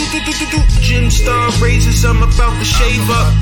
Gym star razors, I'm about to shave up.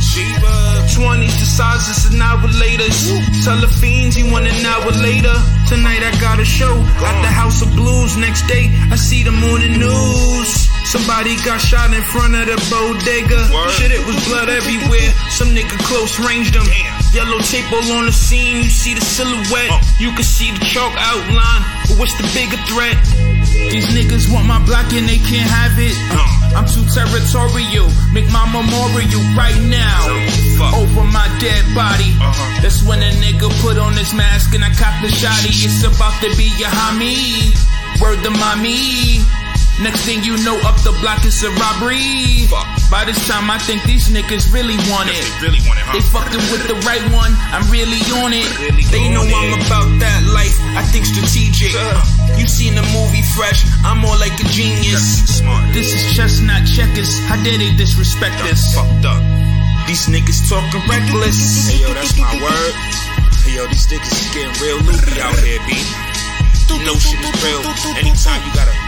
20s the sizes an hour later. Tell the fiends he want an hour later. Tonight I got a show at the House of Blues. Next day I see them on the news. Somebody got shot in front of the bodega. Shit, it was blood everywhere. Some nigga close ranged them. Yellow tape all on the scene. You see the silhouette. You can see the chalk outline. But what's the bigger threat? These niggas want my block and they can't have it. I'm too territorial. Make my memorial right now over my dead body. That's when a nigga put on his mask and I cop the shotty. It's about to be your homie. Word to mommy. Next thing you know, up the block is a robbery. By this time, I think these niggas really want it. They fucking with the right one. I'm really on it. They know I'm about that life. I think strategic. You seen the movie Fresh? I'm more like a genius. This is chess, not checkers. How dare they disrespect us? Fucked up. These niggas talking reckless. Hey yo, that's my word. Hey yo, these niggas is getting real loopy out here, B. You know shit is real. Anytime you gotta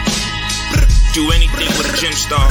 do anything with a gym star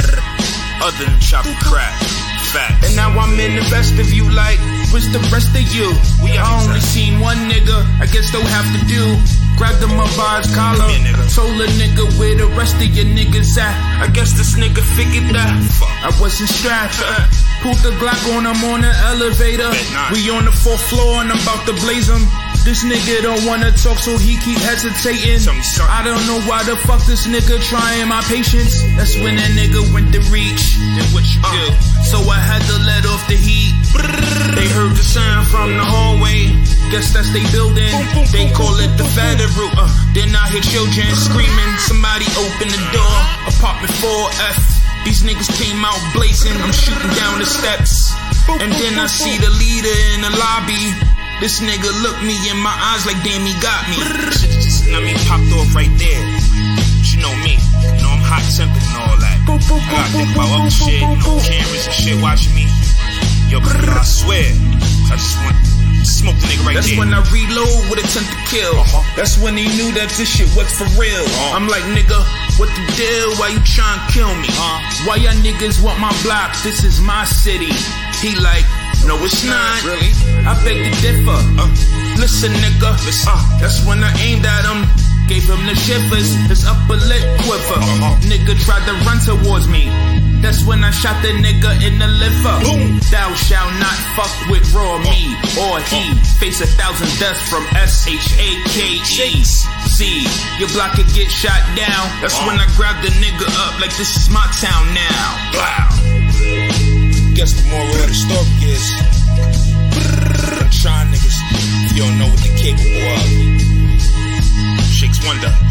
other than chop and crack. Facts. And now I'm in the best of you, like, what's the rest of you? I only seen one nigga, I guess they'll have to do. Grabbed him up by his collar, told a nigga where the rest of your niggas at. I guess this nigga figured that I wasn't strapped. Pulled the Glock on him on the elevator. We on the 4th floor and I'm about to blaze him. This nigga don't wanna talk, so he keep hesitating. I don't know why the fuck this nigga trying my patience. That's when that nigga went to reach. Then what you do? So I had to let off the heat. They heard the sound from the hallway. Guess that's they building. They call it the federal. Then I hear children screaming. Somebody open the door. Apartment 4F. These niggas came out blazing. I'm shooting down the steps. And then I see the leader in the lobby. This nigga looked me in my eyes like damn he got me. I mean, popped off right there. But you know me. You know I'm hot tempered and all that. I gotta think about other shit. You know, cameras and shit watching me. Yo, I swear. I just want to smoke the nigga right That's there. That's when I reload with intent to kill. That's when he knew that this shit was for real. I'm like, nigga, what the deal? Why you trying to kill me? Why y'all niggas want my block? This is my city. He like, no it's not. Really? I beg to differ. Listen nigga. That's when I aimed at him. Gave him the shivers. His upper lip quiver. Nigga tried to run towards me. That's when I shot the nigga in the liver. Thou shalt not fuck with raw me or he. Face 1,000 deaths from SHAKE. See, your block could get shot down. That's when I grabbed the nigga up like this is my town now. Wow. Guess the moral of the story is don't try niggas if you don't know what they're capable of. Shakes Wonder.